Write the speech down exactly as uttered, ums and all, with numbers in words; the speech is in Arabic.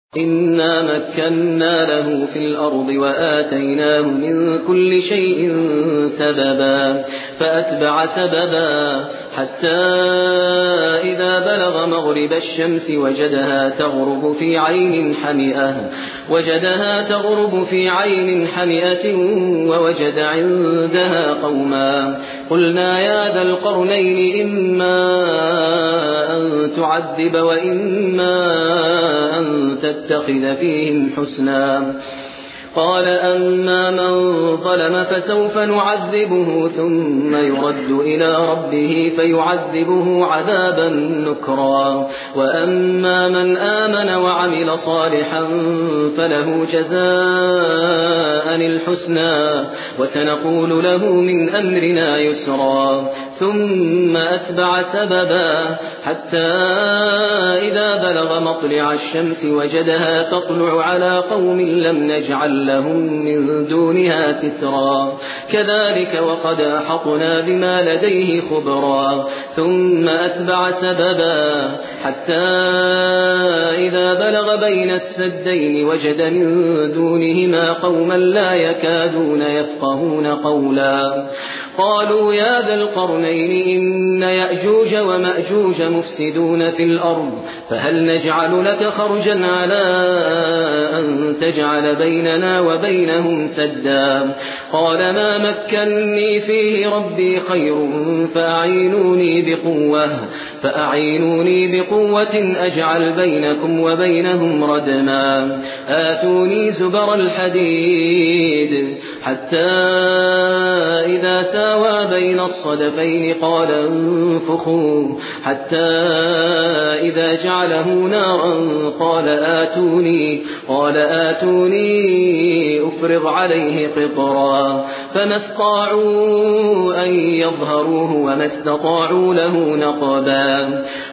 إنا مكنا له في الأرض وآتيناه من كل شيء سببا فأتبع سببا حتى إذا بلغ مغرب الشمس وجدها تغرب في عين حمئة وجدها تغرب في عين حمئة ووجد عندها قوما قلنا يا ذا القرنين إما أن تعذب وإما أن تتخذ فيهم حسنا قال أما من ظلم فسوف نعذبه ثم يرد إلى ربه فيعذبه عذابا نكرا وأما من آمن وعمل صالحا فله جزاء الحسنى وسنقول له من أمرنا يسرا ثم أتبع سببا حتى إذا بلغ مطلع الشمس وجدها تطلع على قوم لم نجعل لهم من دونها سترا كذلك وقد أحطنا بما لديه خبرا ثم أتبع سببا حتى إذا بلغ بين السدين وجد من دونهما قوما لا يكادون يفقهون قولا قالوا يا ذا القرنين إن يأجوج ومأجوج مفسدون في الأرض فهل نجعل لك خرجا على أن تجعل بيننا وبينهم سدا قال ما مكنني فيه ربي خير فأعينوني بقوة فأعينوني بقوة أجعل بينكم وبينهم ردما آتوني زبر الحديد حتى إذا ساوى بين الصدفين قال انفخوا حتى إذا جعله نارا قال آتوني قال آتوني أفرغ عليه قطرا فما استطاعوا أن يظهروه وما استطاعوا له نقبا